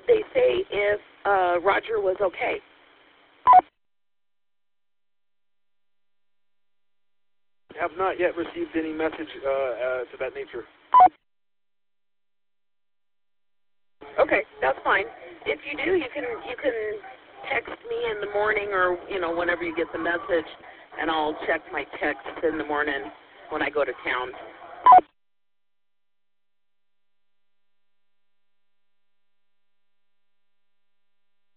they say if Roger was okay? Have not yet received any message to that nature. Okay, that's fine. If you do, you can text me in the morning, or whenever you get the message, and I'll check my texts in the morning when I go to town.